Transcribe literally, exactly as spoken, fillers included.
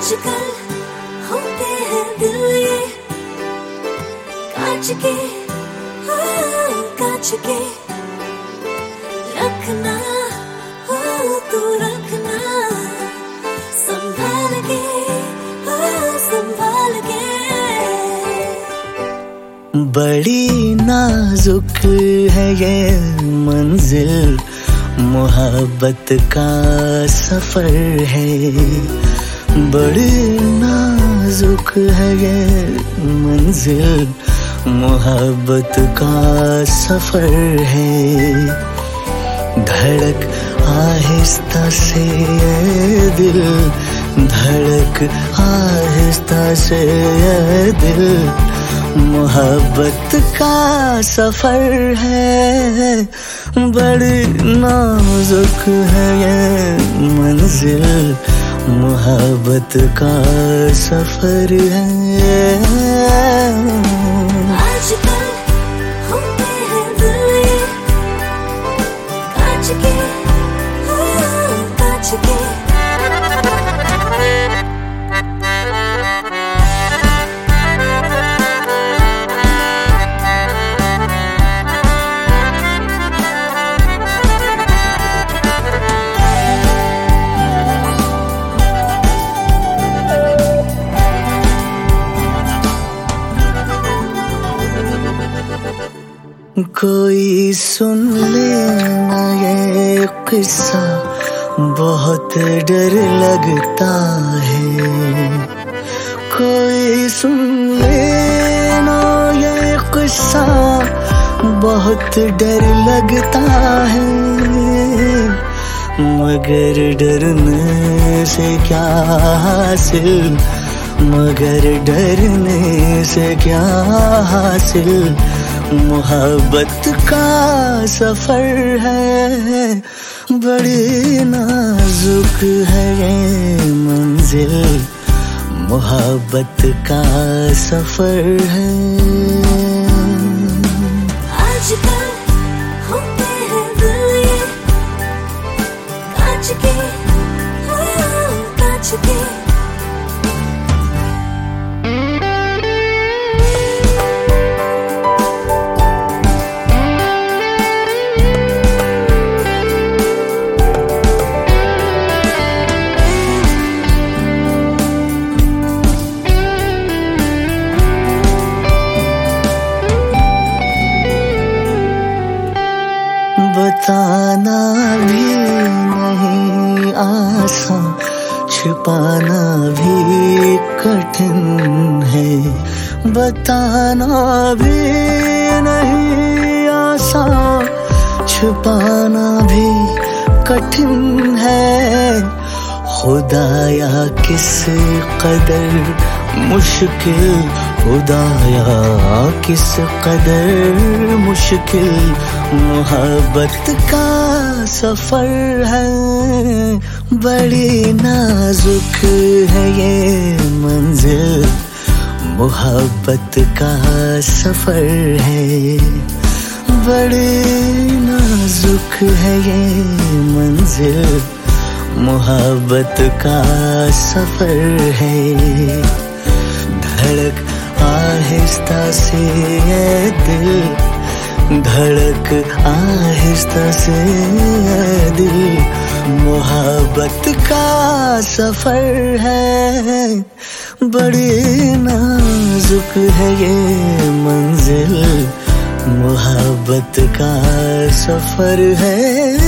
आजकल होते हैं दिल ये कांच के, हाँ कांच के। रखना हो तू रखना संभाल के, हाँ संभाल के। बड़ी नाजुक है ये मंजिल, मोहब्बत का सफर है। बड़ी नाजुक है ये मंजिल, मोहब्बत का सफर है। धड़क आहिस्ता से ये दिल, धड़क आहिस्ता से ये दिल, मोहब्बत का सफर है। बड़ी नाजुक है ये मंजिल, मोहब्बत का सफर है। आजकल होते हैं दिल ये कांच के, हाँ कांच के। कोई सुन ले ना ये किस्सा, बहुत डर लगता है। कोई सुन ले ना ये किस्सा, बहुत डर लगता है। मगर डरने से क्या हासिल, मगर डरने से क्या हासिल, मोहब्बत का सफर है। बड़ी नाजुक है ये मंजिल, मोहब्बत का सफर है। आजकल होते हैं दिल ये कांच के, हाँ कांच के। बताना भी नहीं आसान, छिपाना भी कठिन है। बताना भी नहीं आसान, छिपाना भी कठिन है। खुदाया किस कदर मुश्किल, खुदाया किस कदर मुश्किल, मोहब्बत का सफर है। बड़ी नाजुक है ये मंजिल, मोहब्बत का सफर है। बड़ी नाजुक है ये मंजिल, मोहब्बत का सफर है। धड़क आहिस्ता से ये दिल, धड़क आहिस्ता से ये दिल, मोहब्बत का सफर है। बड़ी नाजुक है ये मंजिल, मोहब्बत का सफर है।